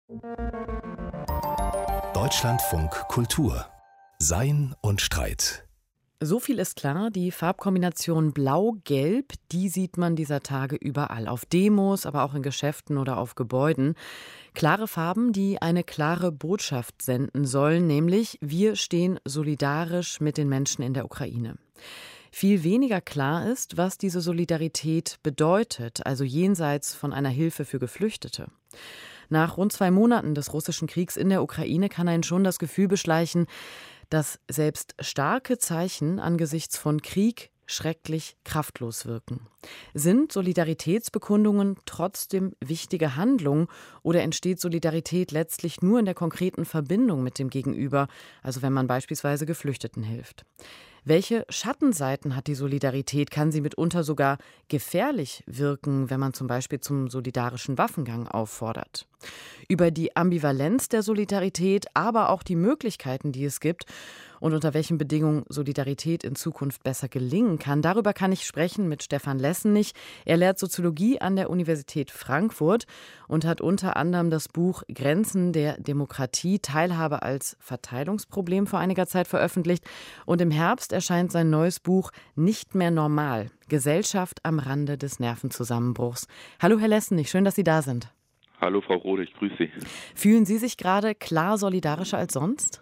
Deutschlandfunk Kultur. Sein und Streit. So viel ist klar, die Farbkombination Blau-Gelb, die sieht man dieser Tage überall. Auf Demos, aber auch in Geschäften oder auf Gebäuden. Klare Farben, die eine klare Botschaft senden sollen, nämlich wir stehen solidarisch mit den Menschen in der Ukraine. Viel weniger klar ist, was diese Solidarität bedeutet, also jenseits von einer Hilfe für Geflüchtete. Nach rund 2 Monaten des russischen Kriegs in der Ukraine kann einen schon das Gefühl beschleichen, dass selbst starke Zeichen angesichts von Krieg schrecklich kraftlos wirken. Sind Solidaritätsbekundungen trotzdem wichtige Handlungen oder entsteht Solidarität letztlich nur in der konkreten Verbindung mit dem Gegenüber, also wenn man beispielsweise Geflüchteten hilft? Welche Schattenseiten hat die Solidarität? Kann sie mitunter sogar gefährlich wirken, wenn man zum Beispiel zum solidarischen Waffengang auffordert? Über die Ambivalenz der Solidarität, aber auch die Möglichkeiten, die es gibt und unter welchen Bedingungen Solidarität in Zukunft besser gelingen kann, darüber kann ich sprechen mit Stefan Lessenich. Er lehrt Soziologie an der Universität Frankfurt und hat unter anderem das Buch Grenzen der Demokratie, Teilhabe als Verteilungsproblem vor einiger Zeit veröffentlicht. Und im Herbst erscheint sein neues Buch Nicht mehr normal. Gesellschaft am Rande des Nervenzusammenbruchs. Hallo Herr Lessenich, schön, dass Sie da sind. Hallo Frau Rode, ich grüße Sie. Fühlen Sie sich gerade klar solidarischer als sonst?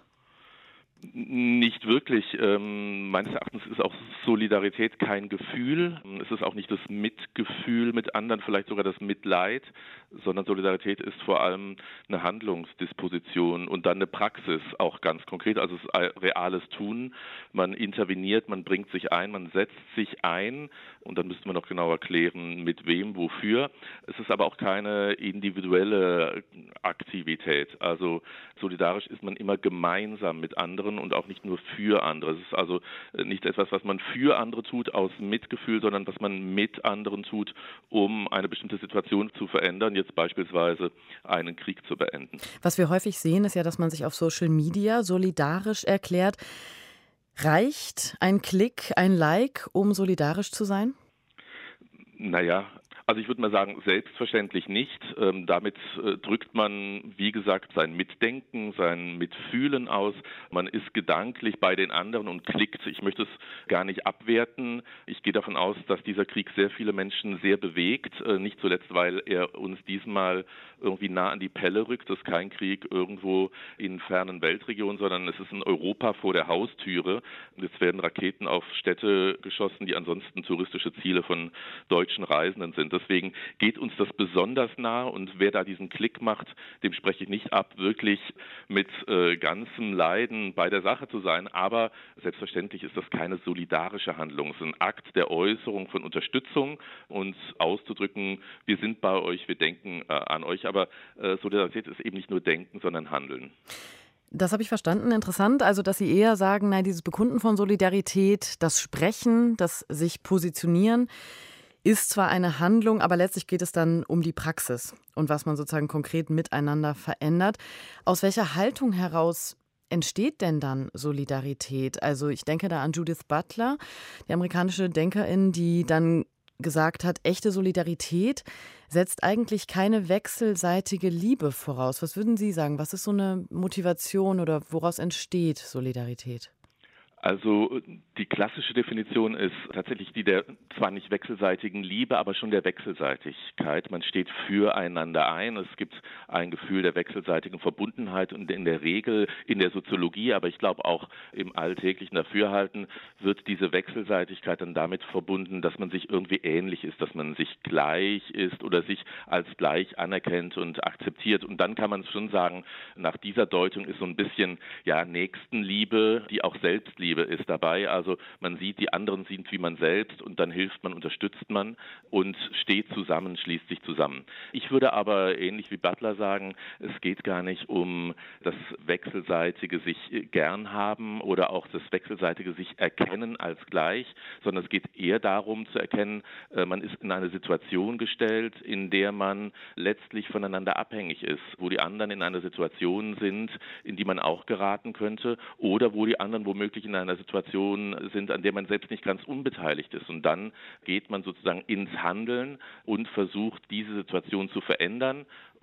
Nicht wirklich. Meines Erachtens ist auch Solidarität kein Gefühl. Es ist auch nicht das Mitgefühl mit anderen, vielleicht sogar das Mitleid, sondern Solidarität ist vor allem eine Handlungsdisposition und dann eine Praxis, auch ganz konkret. Also es ist reales Tun. Man interveniert, man bringt sich ein, man setzt sich ein und dann müsste man noch genau erklären, mit wem, wofür. Es ist aber auch keine individuelle Aktivität. Also solidarisch ist man immer gemeinsam mit anderen und auch nicht nur für andere. Es ist also nicht etwas, was man für andere tut aus Mitgefühl, sondern was man mit anderen tut, um eine bestimmte Situation zu verändern, jetzt beispielsweise einen Krieg zu beenden. Was wir häufig sehen, ist ja, dass man sich auf Social Media solidarisch erklärt. Reicht ein Klick, ein Like, um solidarisch zu sein? Naja, also ich würde mal sagen, selbstverständlich nicht. Damit drückt man, wie gesagt, sein Mitdenken, sein Mitfühlen aus. Man ist gedanklich bei den anderen und klickt. Ich möchte es gar nicht abwerten. Ich gehe davon aus, dass dieser Krieg sehr viele Menschen sehr bewegt. Nicht zuletzt, weil er uns diesmal irgendwie nah an die Pelle rückt. Das ist kein Krieg irgendwo in fernen Weltregionen, sondern es ist in Europa vor der Haustüre. Jetzt werden Raketen auf Städte geschossen, die ansonsten touristische Ziele von deutschen Reisenden sind. Deswegen geht uns das besonders nahe und wer da diesen Klick macht, dem spreche ich nicht ab, wirklich mit ganzem Leiden bei der Sache zu sein. Aber selbstverständlich ist das keine solidarische Handlung. Es ist ein Akt der Äußerung von Unterstützung und auszudrücken, wir sind bei euch, wir denken an euch. Aber Solidarität ist eben nicht nur Denken, sondern Handeln. Das habe ich verstanden. Interessant, also dass Sie eher sagen, nein, dieses Bekunden von Solidarität, das Sprechen, das sich positionieren, ist zwar eine Handlung, aber letztlich geht es dann um die Praxis und was man sozusagen konkret miteinander verändert. Aus welcher Haltung heraus entsteht denn dann Solidarität? Also ich denke da an Judith Butler, die amerikanische Denkerin, die dann gesagt hat, echte Solidarität setzt eigentlich keine wechselseitige Liebe voraus. Was würden Sie sagen? Was ist so eine Motivation oder woraus entsteht Solidarität? Also die klassische Definition ist tatsächlich die der zwar nicht wechselseitigen Liebe, aber schon der Wechselseitigkeit. Man steht füreinander ein. Es gibt ein Gefühl der wechselseitigen Verbundenheit und in der Regel in der Soziologie, aber ich glaube auch im alltäglichen Dafürhalten wird diese Wechselseitigkeit dann damit verbunden, dass man sich irgendwie ähnlich ist, dass man sich gleich ist oder sich als gleich anerkennt und akzeptiert. Und dann kann man schon sagen, nach dieser Deutung ist so ein bisschen Nächstenliebe, die auch Selbstliebe ist dabei. Also man sieht, die anderen sind wie man selbst und dann hilft man, unterstützt man und steht zusammen, schließt sich zusammen. Ich würde aber ähnlich wie Butler sagen, es geht gar nicht um das wechselseitige sich gern haben oder auch das wechselseitige sich erkennen als gleich, sondern es geht eher darum zu erkennen, man ist in eine Situation gestellt, in der man letztlich voneinander abhängig ist, wo die anderen in einer Situation sind, in die man auch geraten könnte oder wo die anderen womöglich in einer Situation sind, an der man selbst nicht ganz unbeteiligt ist. Und dann geht man sozusagen ins Handeln und versucht, diese Situation zu verändern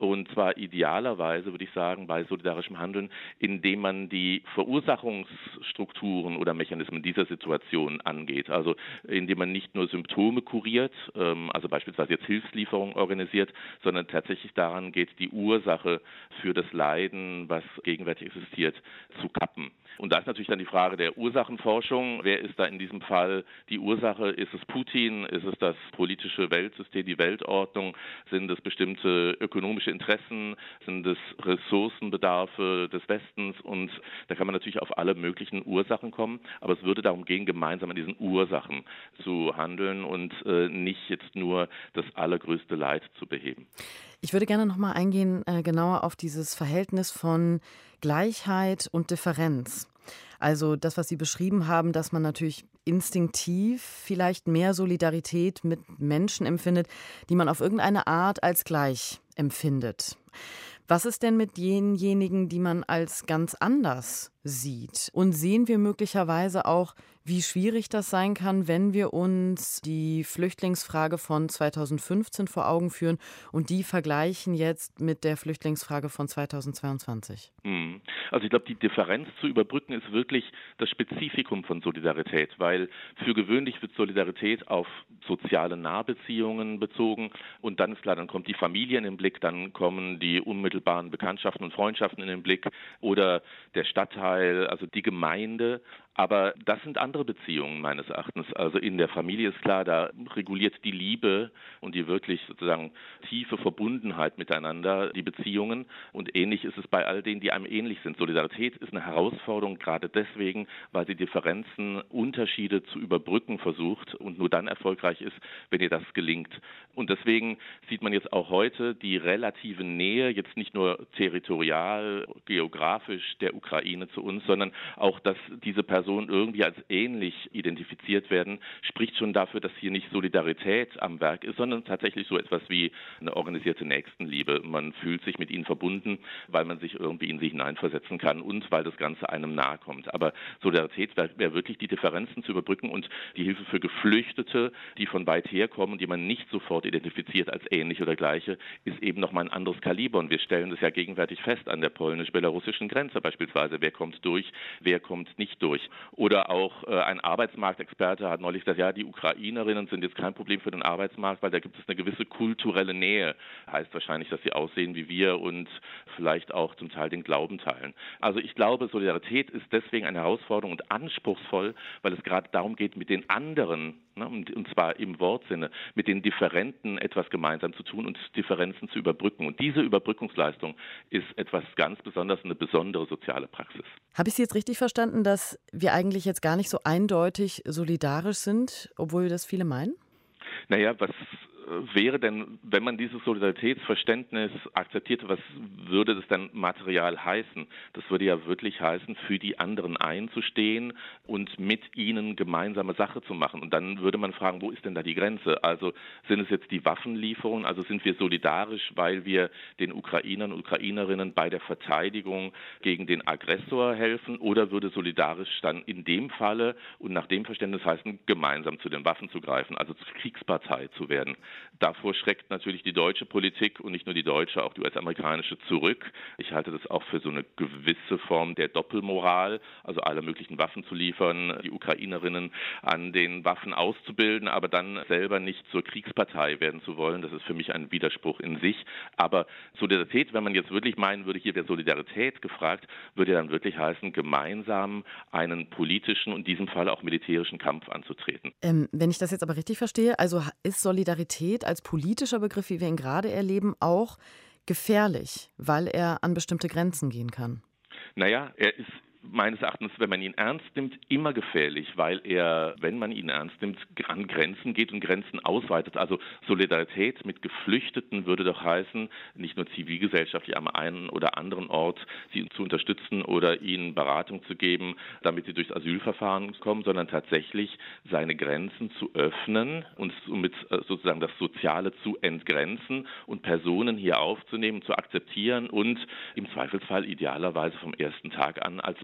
Und zwar idealerweise, würde ich sagen, bei solidarischem Handeln, indem man die Verursachungsstrukturen oder Mechanismen dieser Situation angeht. Also indem man nicht nur Symptome kuriert, also beispielsweise jetzt Hilfslieferungen organisiert, sondern tatsächlich daran geht, die Ursache für das Leiden, was gegenwärtig existiert, zu kappen. Und da ist natürlich dann die Frage der Ursachenforschung. Wer ist da in diesem Fall die Ursache? Ist es Putin? Ist es das politische Weltsystem, die Weltordnung? Sind es bestimmte ökonomische Interessen? Sind es Ressourcenbedarfe des Westens? Und da kann man natürlich auf alle möglichen Ursachen kommen. Aber es würde darum gehen, gemeinsam an diesen Ursachen zu handeln und nicht jetzt nur das allergrößte Leid zu beheben. Ich würde gerne noch mal eingehen, genauer auf dieses Verhältnis von Gleichheit und Differenz. Also das, was Sie beschrieben haben, dass man natürlich instinktiv vielleicht mehr Solidarität mit Menschen empfindet, die man auf irgendeine Art als gleich empfindet. Was ist denn mit denjenigen, die man als ganz anders sieht? Und sehen wir möglicherweise auch, wie schwierig das sein kann, wenn wir uns die Flüchtlingsfrage von 2015 vor Augen führen und die vergleichen jetzt mit der Flüchtlingsfrage von 2022? Also ich glaube, die Differenz zu überbrücken ist wirklich das Spezifikum von Solidarität, weil für gewöhnlich wird Solidarität auf soziale Nahbeziehungen bezogen und dann ist klar, dann kommt die Familie in den Blick, dann kommen die unmittelbaren Bekanntschaften und Freundschaften in den Blick oder der Stadtteil, also die Gemeinde. Aber das sind andere Beziehungen meines Erachtens. Also in der Familie ist klar, da reguliert die Liebe und die wirklich sozusagen tiefe Verbundenheit miteinander die Beziehungen. Und ähnlich ist es bei all denen, die einem ähnlich sind. Solidarität ist eine Herausforderung, gerade deswegen, weil sie Differenzen, Unterschiede zu überbrücken versucht und nur dann erfolgreich ist, wenn ihr das gelingt. Und deswegen sieht man jetzt auch heute die relative Nähe, jetzt nicht nur territorial, geografisch der Ukraine zu uns, sondern auch, dass diese Personen irgendwie als ähnlich identifiziert werden, spricht schon dafür, dass hier nicht Solidarität am Werk ist, sondern tatsächlich so etwas wie eine organisierte Nächstenliebe. Man fühlt sich mit ihnen verbunden, weil man sich irgendwie in sie hineinversetzen kann und weil das Ganze einem nahe kommt. Aber Solidarität wäre wirklich die Differenzen zu überbrücken und die Hilfe für Geflüchtete, die von weit herkommen, die man nicht sofort identifiziert als ähnlich oder gleiche, ist eben nochmal ein anderes Kaliber. Und wir stellen das ja gegenwärtig fest an der polnisch-belarussischen Grenze beispielsweise. Wer kommt durch, wer kommt nicht durch? Oder auch ein Arbeitsmarktexperte hat neulich gesagt, ja, die Ukrainerinnen sind jetzt kein Problem für den Arbeitsmarkt, weil da gibt es eine gewisse kulturelle Nähe. Heißt wahrscheinlich, dass sie aussehen wie wir und vielleicht auch zum Teil den Glauben teilen. Also ich glaube, Solidarität ist deswegen eine Herausforderung und anspruchsvoll, weil es gerade darum geht, mit den anderen, und zwar im Wortsinne, mit den Differenten etwas gemeinsam zu tun und Differenzen zu überbrücken. Und diese Überbrückungsleistung ist etwas ganz Besonderes, eine besondere soziale Praxis. Habe ich Sie jetzt richtig verstanden, dass wir eigentlich jetzt gar nicht so eindeutig solidarisch sind, obwohl das viele meinen? Naja, was wäre denn, wenn man dieses Solidaritätsverständnis akzeptierte, was würde das dann material heißen? Das würde ja wirklich heißen, für die anderen einzustehen und mit ihnen gemeinsame Sache zu machen. Und dann würde man fragen, wo ist denn da die Grenze? Also sind es jetzt die Waffenlieferungen? Also sind wir solidarisch, weil wir den Ukrainern und Ukrainerinnen bei der Verteidigung gegen den Aggressor helfen? Oder würde solidarisch dann in dem Falle und nach dem Verständnis heißen, gemeinsam zu den Waffen zu greifen, also zur Kriegspartei zu werden? Davor schreckt natürlich die deutsche Politik und nicht nur die deutsche, auch die US-amerikanische zurück. Ich halte das auch für so eine gewisse Form der Doppelmoral, also alle möglichen Waffen zu liefern, die Ukrainerinnen an den Waffen auszubilden, aber dann selber nicht zur Kriegspartei werden zu wollen. Das ist für mich ein Widerspruch in sich. Aber Solidarität, wenn man jetzt wirklich meinen würde, hier wäre Solidarität gefragt, würde ja dann wirklich heißen, gemeinsam einen politischen und in diesem Fall auch militärischen Kampf anzutreten. Wenn ich das jetzt aber richtig verstehe, also ist Solidarität als politischer Begriff, wie wir ihn gerade erleben, auch gefährlich, weil er an bestimmte Grenzen gehen kann? Naja, er ist meines Erachtens, wenn man ihn ernst nimmt, immer gefährlich, weil er, wenn man ihn ernst nimmt, an Grenzen geht und Grenzen ausweitet. Also Solidarität mit Geflüchteten würde doch heißen, nicht nur zivilgesellschaftlich am einen oder anderen Ort sie zu unterstützen oder ihnen Beratung zu geben, damit sie durchs Asylverfahren kommen, sondern tatsächlich seine Grenzen zu öffnen und somit sozusagen das Soziale zu entgrenzen und Personen hier aufzunehmen, zu akzeptieren und im Zweifelsfall idealerweise vom ersten Tag an als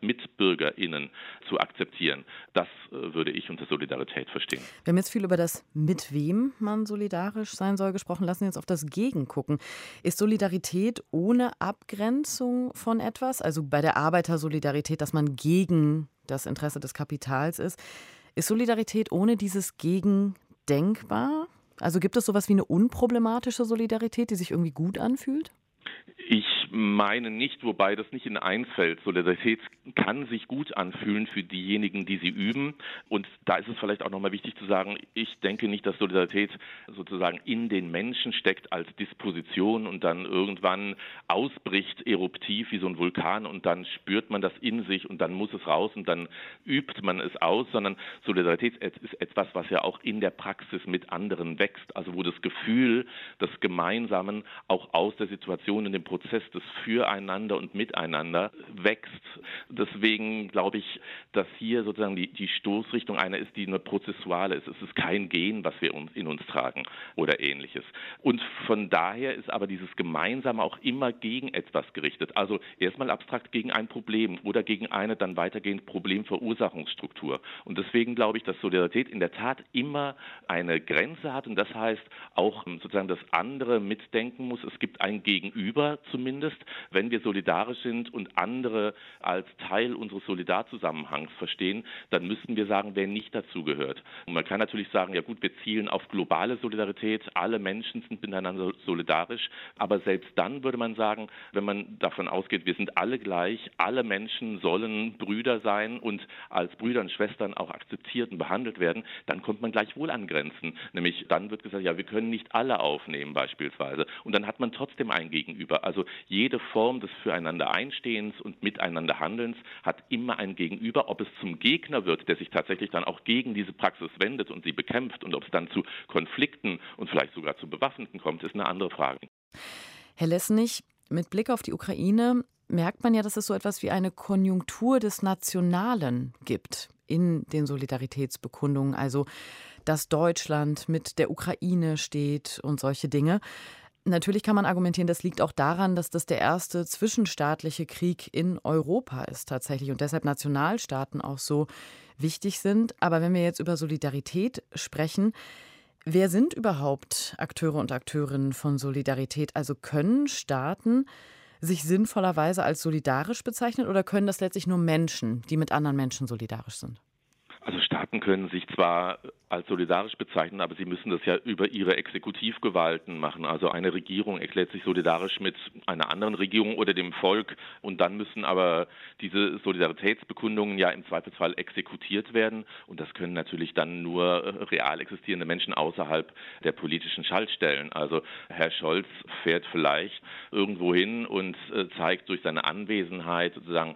MitbürgerInnen zu akzeptieren. Das würde ich unter Solidarität verstehen. Wir haben jetzt viel über das, mit wem man solidarisch sein soll, gesprochen. Lassen wir jetzt auf das Gegen gucken. Ist Solidarität ohne Abgrenzung von etwas, also bei der Arbeitersolidarität, dass man gegen das Interesse des Kapitals ist Solidarität ohne dieses Gegen denkbar? Also gibt es sowas wie eine unproblematische Solidarität, die sich irgendwie gut anfühlt? Ich meine nicht, wobei das nicht in eins fällt. Solidarität kann sich gut anfühlen für diejenigen, die sie üben. Und da ist es vielleicht auch nochmal wichtig zu sagen, ich denke nicht, dass Solidarität sozusagen in den Menschen steckt als Disposition und dann irgendwann ausbricht, eruptiv wie so ein Vulkan und dann spürt man das in sich und dann muss es raus und dann übt man es aus, sondern Solidarität ist etwas, was ja auch in der Praxis mit anderen wächst. Also wo das Gefühl des Gemeinsamen auch aus der Situation in dem Prozess des Füreinander und Miteinander wächst. Deswegen glaube ich, dass hier sozusagen die Stoßrichtung eine ist, die eine prozessuale ist. Es ist kein Gen, was wir in uns tragen oder Ähnliches. Und von daher ist aber dieses Gemeinsame auch immer gegen etwas gerichtet. Also erstmal abstrakt gegen ein Problem oder gegen eine dann weitergehend Problemverursachungsstruktur. Und deswegen glaube ich, dass Solidarität in der Tat immer eine Grenze hat und das heißt auch sozusagen das andere mitdenken muss. Es gibt ein Gegenüber zumindest, wenn wir solidarisch sind und andere als Teil unseres Solidarzusammenhangs verstehen, dann müssten wir sagen, wer nicht dazugehört. Und man kann natürlich sagen, ja gut, wir zielen auf globale Solidarität, alle Menschen sind miteinander solidarisch, aber selbst dann würde man sagen, wenn man davon ausgeht, wir sind alle gleich, alle Menschen sollen Brüder sein und als Brüder und Schwestern auch akzeptiert und behandelt werden, dann kommt man gleichwohl an Grenzen. Nämlich dann wird gesagt, ja, wir können nicht alle aufnehmen beispielsweise. Und dann hat man trotzdem ein Gegenüber. Also jede Form des Füreinander-Einstehens und Miteinander-Handelns hat immer ein Gegenüber. Ob es zum Gegner wird, der sich tatsächlich dann auch gegen diese Praxis wendet und sie bekämpft und ob es dann zu Konflikten und vielleicht sogar zu Bewaffneten kommt, ist eine andere Frage. Herr Lessenich, mit Blick auf die Ukraine merkt man ja, dass es so etwas wie eine Konjunktur des Nationalen gibt in den Solidaritätsbekundungen. Also, dass Deutschland mit der Ukraine steht und solche Dinge. Natürlich kann man argumentieren, das liegt auch daran, dass das der erste zwischenstaatliche Krieg in Europa ist tatsächlich und deshalb Nationalstaaten auch so wichtig sind. Aber wenn wir jetzt über Solidarität sprechen, wer sind überhaupt Akteure und Akteurinnen von Solidarität? Also können Staaten sich sinnvollerweise als solidarisch bezeichnen oder können das letztlich nur Menschen, die mit anderen Menschen solidarisch sind? Also Staaten können sich zwar als solidarisch bezeichnen, aber sie müssen das ja über ihre Exekutivgewalten machen. Also eine Regierung erklärt sich solidarisch mit einer anderen Regierung oder dem Volk und dann müssen aber diese Solidaritätsbekundungen ja im Zweifelsfall exekutiert werden und das können natürlich dann nur real existierende Menschen außerhalb der politischen Schaltstellen. Also Herr Scholz fährt vielleicht irgendwo hin und zeigt durch seine Anwesenheit sozusagen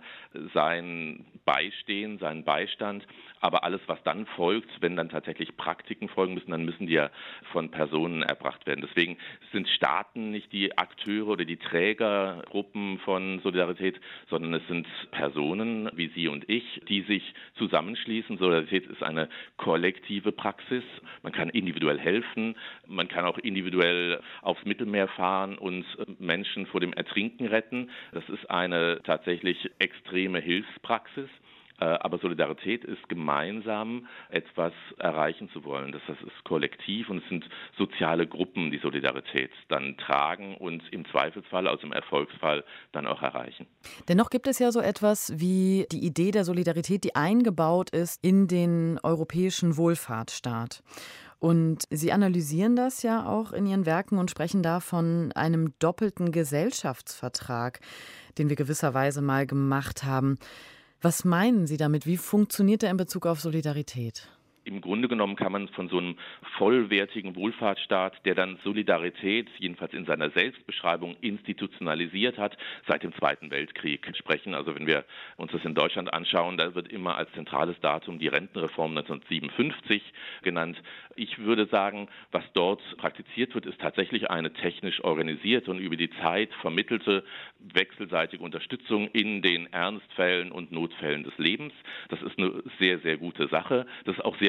sein Beistehen, seinen Beistand, aber alles, was dann folgt, wenn dann tatsächlich Praktiken folgen müssen, dann müssen die ja von Personen erbracht werden. Deswegen sind Staaten nicht die Akteure oder die Trägergruppen von Solidarität, sondern es sind Personen wie Sie und ich, die sich zusammenschließen. Solidarität ist eine kollektive Praxis. Man kann individuell helfen, man kann auch individuell aufs Mittelmeer fahren und Menschen vor dem Ertrinken retten. Das ist eine tatsächlich extreme Hilfspraxis. Aber Solidarität ist gemeinsam etwas erreichen zu wollen. Das ist kollektiv und es sind soziale Gruppen, die Solidarität dann tragen und im Zweifelsfall, also im Erfolgsfall, dann auch erreichen. Dennoch gibt es ja so etwas wie die Idee der Solidarität, die eingebaut ist in den europäischen Wohlfahrtsstaat. Und Sie analysieren das ja auch in Ihren Werken und sprechen da von einem doppelten Gesellschaftsvertrag, den wir gewisserweise mal gemacht haben. Was meinen Sie damit? Wie funktioniert der in Bezug auf Solidarität? Im Grunde genommen kann man von so einem vollwertigen Wohlfahrtsstaat, der dann Solidarität, jedenfalls in seiner Selbstbeschreibung, institutionalisiert hat, seit dem Zweiten Weltkrieg sprechen. Also wenn wir uns das in Deutschland anschauen, da wird immer als zentrales Datum die Rentenreform 1957 genannt. Ich würde sagen, was dort praktiziert wird, ist tatsächlich eine technisch organisierte und über die Zeit vermittelte wechselseitige Unterstützung in den Ernstfällen und Notfällen des Lebens. Das ist eine sehr, sehr gute Sache. Das ist auch sehr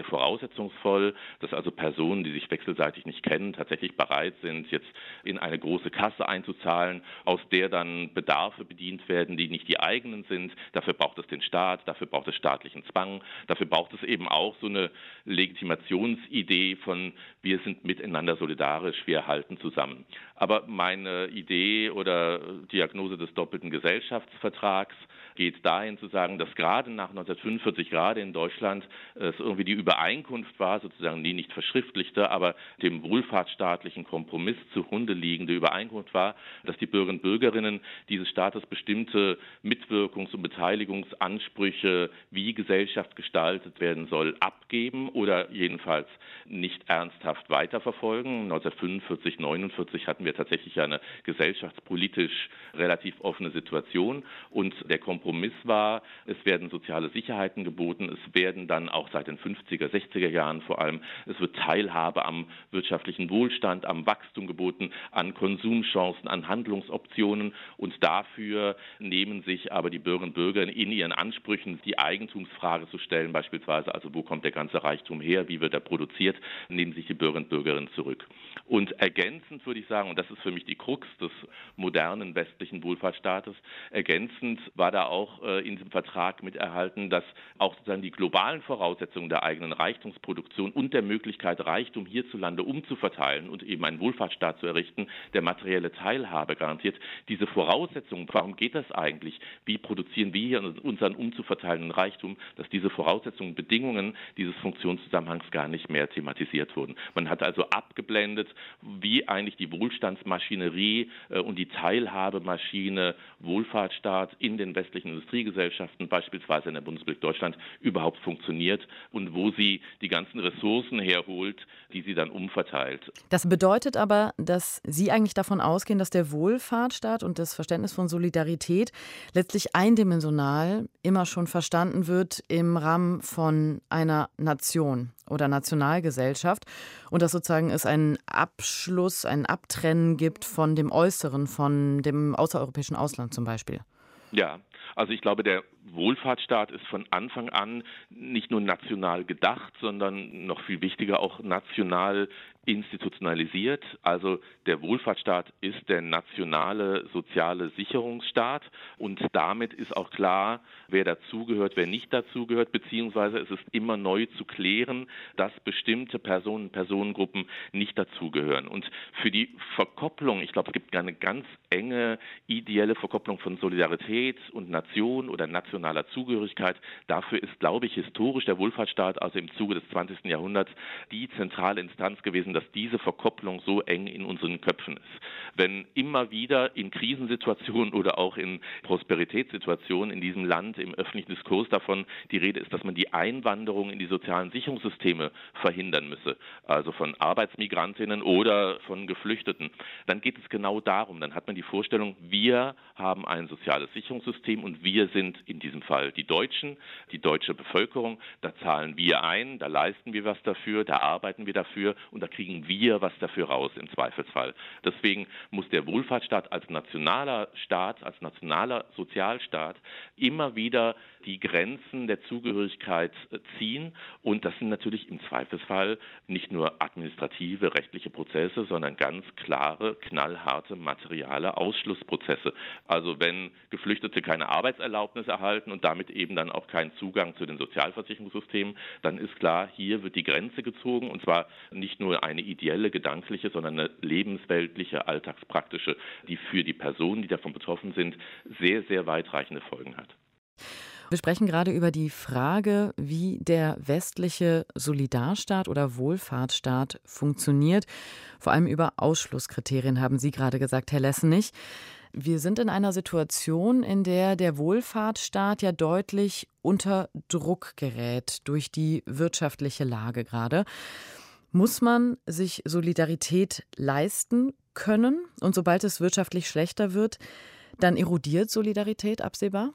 sehr voraussetzungsvoll, dass also Personen, die sich wechselseitig nicht kennen, tatsächlich bereit sind, jetzt in eine große Kasse einzuzahlen, aus der dann Bedarfe bedient werden, die nicht die eigenen sind. Dafür braucht es den Staat, dafür braucht es staatlichen Zwang, dafür braucht es eben auch so eine Legitimationsidee von wir sind miteinander solidarisch, wir halten zusammen. Aber meine Idee oder Diagnose des doppelten Gesellschaftsvertrags geht dahin zu sagen, dass gerade nach 1945, gerade in Deutschland, es irgendwie die Übereinkunft war, sozusagen die nicht verschriftlichte, aber dem wohlfahrtsstaatlichen Kompromiss zugrunde liegende Übereinkunft war, dass die Bürgerinnen und Bürgerinnen dieses Staates bestimmte Mitwirkungs- und Beteiligungsansprüche, wie Gesellschaft gestaltet werden soll, abgeben oder jedenfalls nicht ernsthaft weiterverfolgen. 1945, 1949 hatten wir tatsächlich eine gesellschaftspolitisch relativ offene Situation und der Kompromiss war, es werden soziale Sicherheiten geboten, es werden dann auch seit den 50er, 60er Jahren vor allem, es wird Teilhabe am wirtschaftlichen Wohlstand, am Wachstum geboten, an Konsumchancen, an Handlungsoptionen und dafür nehmen sich aber die Bürgerinnen und Bürger in ihren Ansprüchen die Eigentumsfrage zu stellen, beispielsweise, also wo kommt der ganze Reichtum her, wie wird er produziert, nehmen sich die Bürgerinnen und Bürger zurück. Und ergänzend würde ich sagen, und das ist für mich die Krux des modernen westlichen Wohlfahrtsstaates, ergänzend war da auch in diesem Vertrag mit erhalten, dass auch sozusagen die globalen Voraussetzungen der eigenen Reichtumsproduktion und der Möglichkeit, Reichtum hierzulande umzuverteilen und eben einen Wohlfahrtsstaat zu errichten, der materielle Teilhabe garantiert. Diese Voraussetzungen, warum geht das eigentlich? Wie produzieren wir hier unseren umzuverteilenden Reichtum, dass diese Voraussetzungen, Bedingungen dieses Funktionszusammenhangs gar nicht mehr thematisiert wurden. Man hat also abgeblendet, wie eigentlich die Wohlstandsmaschinerie und die Teilhabemaschine Wohlfahrtsstaat in den westlichen Industriegesellschaften, beispielsweise in der Bundesrepublik Deutschland, überhaupt funktioniert und wo sie die ganzen Ressourcen herholt, die sie dann umverteilt. Das bedeutet aber, dass Sie eigentlich davon ausgehen, dass der Wohlfahrtsstaat und das Verständnis von Solidarität letztlich eindimensional immer schon verstanden wird im Rahmen von einer Nation oder Nationalgesellschaft und dass sozusagen es einen Abschluss, ein Abtrennen gibt von dem Äußeren, von dem außereuropäischen Ausland zum Beispiel. Ja, also ich glaube, der Wohlfahrtsstaat ist von Anfang an nicht nur national gedacht, sondern noch viel wichtiger auch national institutionalisiert. Also der Wohlfahrtsstaat ist der nationale soziale Sicherungsstaat und damit ist auch klar, wer dazugehört, wer nicht dazugehört, beziehungsweise es ist immer neu zu klären, dass bestimmte Personen, Personengruppen nicht dazugehören. Und für die Verkopplung, ich glaube, es gibt eine ganz enge ideelle Verkopplung von Solidarität und Nation oder nationaler Zugehörigkeit. Dafür ist, glaube ich, historisch der Wohlfahrtsstaat, also im Zuge des 20. Jahrhunderts, die zentrale Instanz gewesen, dass diese Verkopplung so eng in unseren Köpfen ist. Wenn immer wieder in Krisensituationen oder auch in Prosperitätssituationen in diesem Land im öffentlichen Diskurs davon die Rede ist, dass man die Einwanderung in die sozialen Sicherungssysteme verhindern müsse, also von Arbeitsmigrantinnen oder von Geflüchteten, dann geht es genau darum. Dann hat man die Vorstellung, wir haben ein soziales Sicherungssystem und wir sind in diesem Fall die Deutschen, die deutsche Bevölkerung, da zahlen wir ein, da leisten wir was dafür, da arbeiten wir dafür und da kriegen wir was dafür raus im Zweifelsfall. Deswegen muss der Wohlfahrtsstaat als nationaler Staat, als nationaler Sozialstaat immer wieder die Grenzen der Zugehörigkeit ziehen und das sind natürlich im Zweifelsfall nicht nur administrative, rechtliche Prozesse, sondern ganz klare, knallharte, materiale Ausschlussprozesse. Also wenn Geflüchtete keine Arbeitserlaubnis erhalten und damit eben dann auch keinen Zugang zu den Sozialversicherungssystemen, dann ist klar, hier wird die Grenze gezogen und zwar nicht nur eine ideelle, gedankliche, sondern eine lebensweltliche, alltagspraktische, die für die Personen, die davon betroffen sind, sehr, sehr weitreichende Folgen hat. Wir sprechen gerade über die Frage, wie der westliche Solidarstaat oder Wohlfahrtsstaat funktioniert. Vor allem über Ausschlusskriterien haben Sie gerade gesagt, Herr Lessenich. Wir sind in einer Situation, in der der Wohlfahrtsstaat ja deutlich unter Druck gerät durch die wirtschaftliche Lage gerade. Muss man sich Solidarität leisten können? Und sobald es wirtschaftlich schlechter wird, dann erodiert Solidarität absehbar?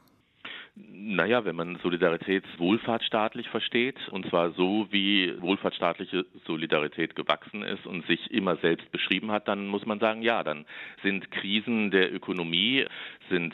Naja, wenn man Solidarität wohlfahrtsstaatlich versteht, und zwar so, wie wohlfahrtsstaatliche Solidarität gewachsen ist und sich immer selbst beschrieben hat, dann muss man sagen, ja, dann sind Krisen der Ökonomie, sind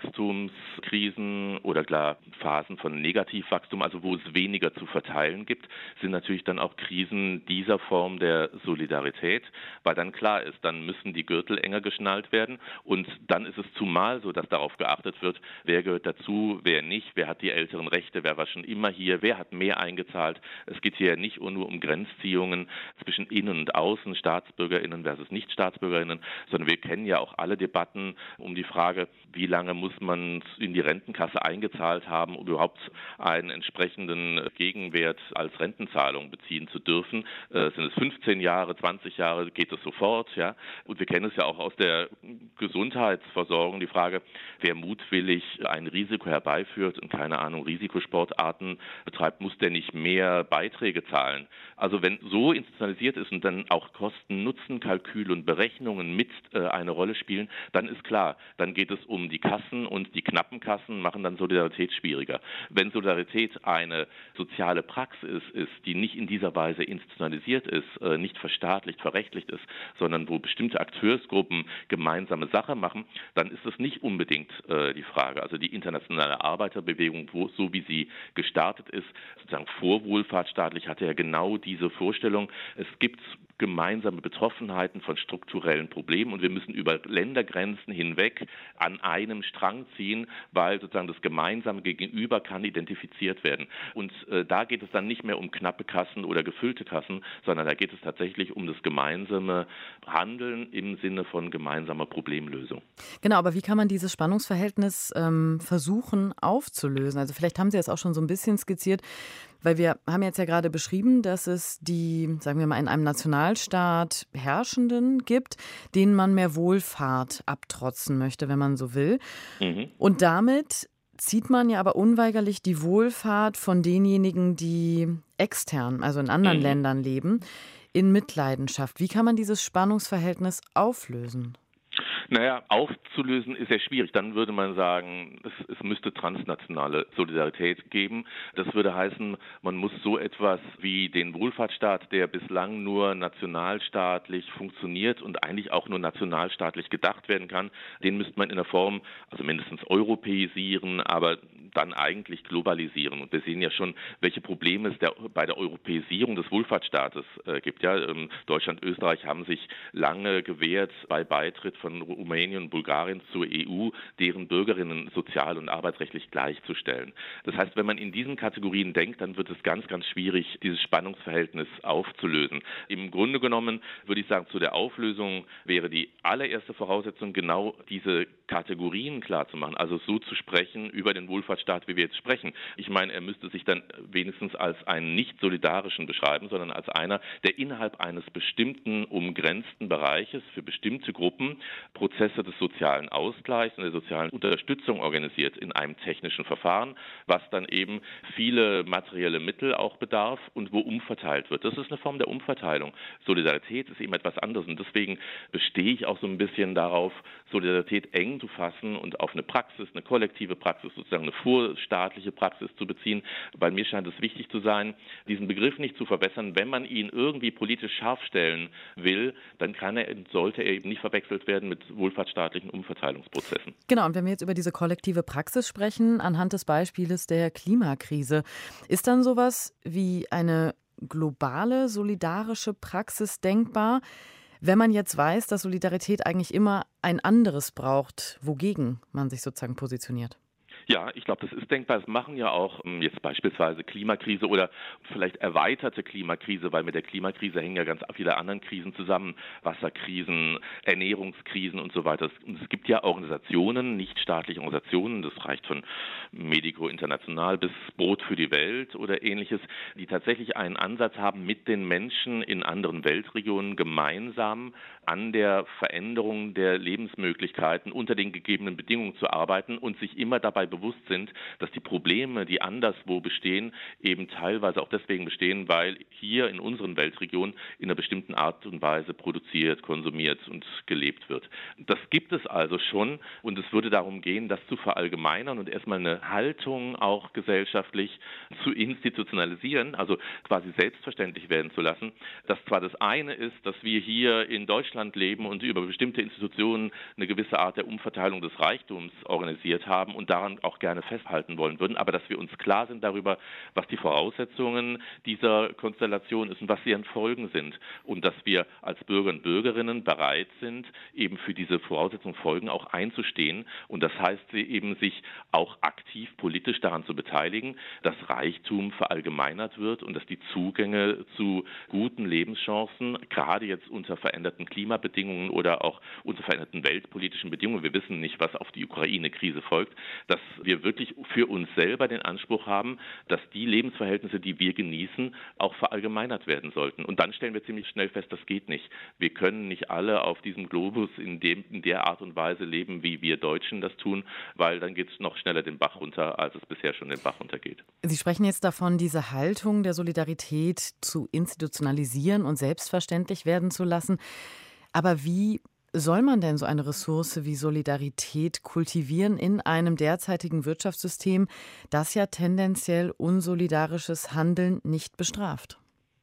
Wachstumskrisen oder klar Phasen von Negativwachstum, also wo es weniger zu verteilen gibt, sind natürlich dann auch Krisen dieser Form der Solidarität, weil dann klar ist, dann müssen die Gürtel enger geschnallt werden und dann ist es zumal so, dass darauf geachtet wird, wer gehört dazu, wer nicht, wer hat die älteren Rechte, wer war schon immer hier, wer hat mehr eingezahlt. Es geht hier nicht nur um Grenzziehungen zwischen Innen und Außen, StaatsbürgerInnen versus NichtstaatsbürgerInnen, sondern wir kennen ja auch alle Debatten um die Frage, wie lange muss man in die Rentenkasse eingezahlt haben, um überhaupt einen entsprechenden Gegenwert als Rentenzahlung beziehen zu dürfen. Sind es 15 Jahre, 20 Jahre, geht es sofort? Ja? Und wir kennen es ja auch aus der Gesundheitsversorgung, die Frage, wer mutwillig ein Risiko herbeiführt und keine Ahnung, Risikosportarten betreibt, muss der nicht mehr Beiträge zahlen. Also wenn so institutionalisiert ist und dann auch Kosten-Nutzen-Kalkül und Berechnungen mit eine Rolle spielen, dann ist klar, dann geht es um die Kassen und die knappen Kassen machen dann Solidarität schwieriger. Wenn Solidarität eine soziale Praxis ist, die nicht in dieser Weise institutionalisiert ist, nicht verstaatlicht, verrechtlicht ist, sondern wo bestimmte Akteursgruppen gemeinsame Sache machen, dann ist es nicht unbedingt die Frage. Also die internationale Arbeiterbewegung, so wie sie gestartet ist, sozusagen vorwohlfahrtsstaatlich, hatte ja genau diese Vorstellung. Es gibt gemeinsame Betroffenheiten von strukturellen Problemen und wir müssen über Ländergrenzen hinweg an einem Strang ziehen, weil sozusagen das gemeinsame Gegenüber kann identifiziert werden. Und da geht es dann nicht mehr um knappe Kassen oder gefüllte Kassen, sondern da geht es tatsächlich um das gemeinsame Handeln im Sinne von gemeinsamer Problemlösung. Genau, aber wie kann man dieses Spannungsverhältnis versuchen aufzulösen? Also vielleicht haben Sie es auch schon so ein bisschen skizziert, weil wir haben jetzt ja gerade beschrieben, dass es die, sagen wir mal, in einem Nationalstaat Herrschenden gibt, denen man mehr Wohlfahrt abtrotzen möchte, wenn man so will. Mhm. Und damit zieht man ja aber unweigerlich die Wohlfahrt von denjenigen, die extern, also in anderen Ländern leben, in Mitleidenschaft. Wie kann man dieses Spannungsverhältnis auflösen? Naja, aufzulösen ist ja schwierig. Dann würde man sagen, es müsste transnationale Solidarität geben. Das würde heißen, man muss so etwas wie den Wohlfahrtsstaat, der bislang nur nationalstaatlich funktioniert und eigentlich auch nur nationalstaatlich gedacht werden kann, den müsste man in der Form, also mindestens europäisieren, aber dann eigentlich globalisieren. Und wir sehen ja schon, welche Probleme es bei der Europäisierung des Wohlfahrtsstaates gibt. Ja, Deutschland, Österreich haben sich lange gewehrt bei Beitritt von Rumänien und Bulgarien zur EU, deren Bürgerinnen sozial- und arbeitsrechtlich gleichzustellen. Das heißt, wenn man in diesen Kategorien denkt, dann wird es ganz, ganz schwierig, dieses Spannungsverhältnis aufzulösen. Im Grunde genommen würde ich sagen, zu der Auflösung wäre die allererste Voraussetzung, genau diese Kategorien klar zu machen, also so zu sprechen über den Wohlfahrtsstaat, wie wir jetzt sprechen. Ich meine, er müsste sich dann wenigstens als einen nicht solidarischen beschreiben, sondern als einer, der innerhalb eines bestimmten umgrenzten Bereiches für bestimmte Gruppen Prozesse des sozialen Ausgleichs und der sozialen Unterstützung organisiert in einem technischen Verfahren, was dann eben viele materielle Mittel auch bedarf und wo umverteilt wird. Das ist eine Form der Umverteilung. Solidarität ist eben etwas anderes und deswegen bestehe ich auch so ein bisschen darauf, Solidarität eng zu fassen und auf eine Praxis, eine kollektive Praxis, sozusagen eine vorstaatliche Praxis zu beziehen, weil mir scheint es wichtig zu sein, diesen Begriff nicht zu verwässern. Wenn man ihn irgendwie politisch scharf stellen will, dann sollte er eben nicht verwechselt werden mit wohlfahrtsstaatlichen Umverteilungsprozessen. Genau, und wenn wir jetzt über diese kollektive Praxis sprechen, anhand des Beispieles der Klimakrise, ist dann sowas wie eine globale, solidarische Praxis denkbar, wenn man jetzt weiß, dass Solidarität eigentlich immer ein anderes braucht, wogegen man sich sozusagen positioniert? Ja, ich glaube, das ist denkbar. Das machen ja auch jetzt beispielsweise Klimakrise oder vielleicht erweiterte Klimakrise, weil mit der Klimakrise hängen ja ganz viele anderen Krisen zusammen, Wasserkrisen, Ernährungskrisen und so weiter. Und es gibt ja Organisationen, nichtstaatliche Organisationen, das reicht von Medico International bis Brot für die Welt oder ähnliches, die tatsächlich einen Ansatz haben, mit den Menschen in anderen Weltregionen gemeinsam an der Veränderung der Lebensmöglichkeiten unter den gegebenen Bedingungen zu arbeiten und sich immer dabei bewusst sind, dass die Probleme, die anderswo bestehen, eben teilweise auch deswegen bestehen, weil hier in unseren Weltregionen in einer bestimmten Art und Weise produziert, konsumiert und gelebt wird. Das gibt es also schon und es würde darum gehen, das zu verallgemeinern und erstmal eine Haltung auch gesellschaftlich zu institutionalisieren, also quasi selbstverständlich werden zu lassen, dass zwar das eine ist, dass wir hier in Deutschland leben und über bestimmte Institutionen eine gewisse Art der Umverteilung des Reichtums organisiert haben und daran auch gerne festhalten wollen würden, aber dass wir uns klar sind darüber, was die Voraussetzungen dieser Konstellation ist und was deren Folgen sind und dass wir als Bürger und Bürgerinnen bereit sind, eben für diese Voraussetzungen Folgen auch einzustehen und das heißt eben sich auch aktiv politisch daran zu beteiligen, dass Reichtum verallgemeinert wird und dass die Zugänge zu guten Lebenschancen, gerade jetzt unter veränderten Klimabedingungen oder auch unter veränderten weltpolitischen Bedingungen, wir wissen nicht, was auf die Ukraine-Krise folgt, dass wir wirklich für uns selber den Anspruch haben, dass die Lebensverhältnisse, die wir genießen, auch verallgemeinert werden sollten. Und dann stellen wir ziemlich schnell fest, das geht nicht. Wir können nicht alle auf diesem Globus in der Art und Weise leben, wie wir Deutschen das tun, weil dann geht es noch schneller den Bach runter, als es bisher schon den Bach runtergeht. Sie sprechen jetzt davon, diese Haltung der Solidarität zu institutionalisieren und selbstverständlich werden zu lassen. Aber wie soll man denn so eine Ressource wie Solidarität kultivieren in einem derzeitigen Wirtschaftssystem, das ja tendenziell unsolidarisches Handeln nicht bestraft?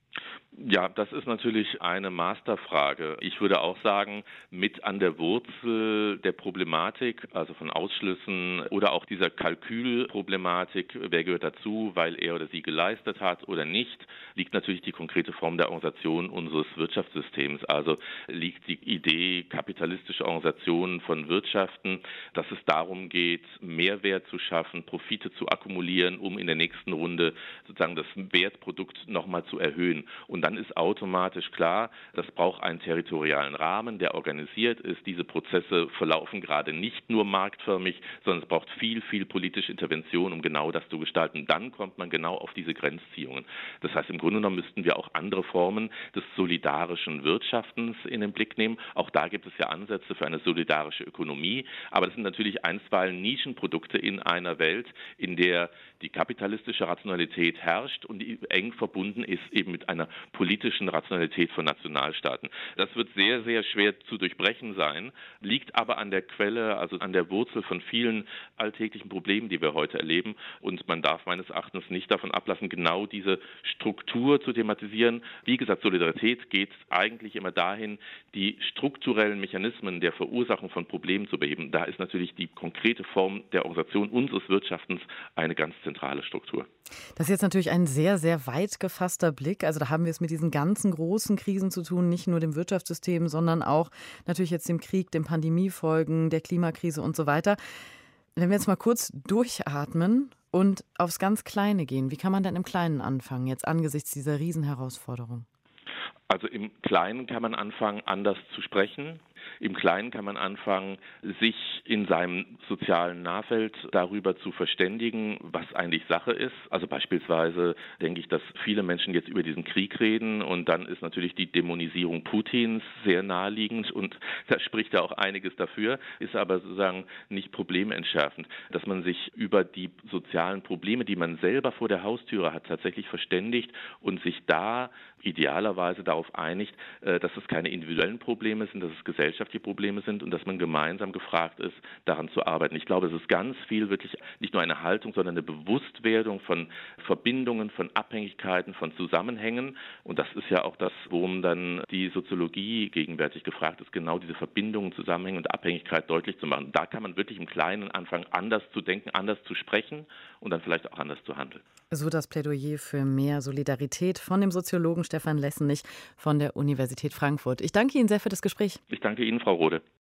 Ja, das ist natürlich eine Masterfrage. Ich würde auch sagen, mit an der Wurzel der Problematik, also von Ausschlüssen oder auch dieser Kalkülproblematik, wer gehört dazu, weil er oder sie geleistet hat oder nicht, liegt natürlich die konkrete Form der Organisation unseres Wirtschaftssystems. Also liegt die Idee kapitalistischer Organisationen von Wirtschaften, dass es darum geht, Mehrwert zu schaffen, Profite zu akkumulieren, um in der nächsten Runde sozusagen das Wertprodukt nochmal zu erhöhen. Und dann ist automatisch klar, das braucht einen territorialen Rahmen, der organisiert ist. Diese Prozesse verlaufen gerade nicht nur marktförmig, sondern es braucht viel, viel politische Intervention, um genau das zu gestalten. Dann kommt man genau auf diese Grenzziehungen. Das heißt, im Grunde genommen müssten wir auch andere Formen des solidarischen Wirtschaftens in den Blick nehmen. Auch da gibt es ja Ansätze für eine solidarische Ökonomie. Aber das sind natürlich einstweilen Nischenprodukte in einer Welt, in der die kapitalistische Rationalität herrscht und die eng verbunden ist eben mit einer politischen Rationalität von Nationalstaaten. Das wird sehr, sehr schwer zu durchbrechen sein, liegt aber an der Quelle, also an der Wurzel von vielen alltäglichen Problemen, die wir heute erleben. Und man darf meines Erachtens nicht davon ablassen, genau diese Struktur zu thematisieren. Wie gesagt, Solidarität geht eigentlich immer dahin, die strukturellen Mechanismen der Verursachung von Problemen zu beheben. Da ist natürlich die konkrete Form der Organisation unseres Wirtschaftens eine ganz zentrale Struktur. Das ist jetzt natürlich ein sehr, sehr weit gefasster Blick. Also da haben wir es mit diesen ganzen großen Krisen zu tun, nicht nur dem Wirtschaftssystem, sondern auch natürlich jetzt dem Krieg, den Pandemiefolgen, der Klimakrise und so weiter. Wenn wir jetzt mal kurz durchatmen und aufs ganz Kleine gehen, wie kann man denn im Kleinen anfangen, jetzt angesichts dieser Riesenherausforderung? Also im Kleinen kann man anfangen, anders zu sprechen. Im Kleinen kann man anfangen, sich in seinem sozialen Nahfeld darüber zu verständigen, was eigentlich Sache ist. Also beispielsweise denke ich, dass viele Menschen jetzt über diesen Krieg reden und dann ist natürlich die Dämonisierung Putins sehr naheliegend und da spricht ja auch einiges dafür, ist aber sozusagen nicht problementschärfend, dass man sich über die sozialen Probleme, die man selber vor der Haustüre hat, tatsächlich verständigt und sich da idealerweise darauf einigt, dass es keine individuellen Probleme sind, dass es gesellschaftliche Probleme sind und dass man gemeinsam gefragt ist, daran zu arbeiten. Ich glaube, es ist ganz viel wirklich nicht nur eine Haltung, sondern eine Bewusstwerdung von Verbindungen, von Abhängigkeiten, von Zusammenhängen. Und das ist ja auch das, worum dann die Soziologie gegenwärtig gefragt ist, genau diese Verbindungen, Zusammenhänge und Abhängigkeit deutlich zu machen. Da kann man wirklich im Kleinen anfangen, anders zu denken, anders zu sprechen und dann vielleicht auch anders zu handeln. So das Plädoyer für mehr Solidarität von dem Soziologen Stefan Lessenich von der Universität Frankfurt. Ich danke Ihnen sehr für das Gespräch. Ich danke Ihnen, Frau Rode.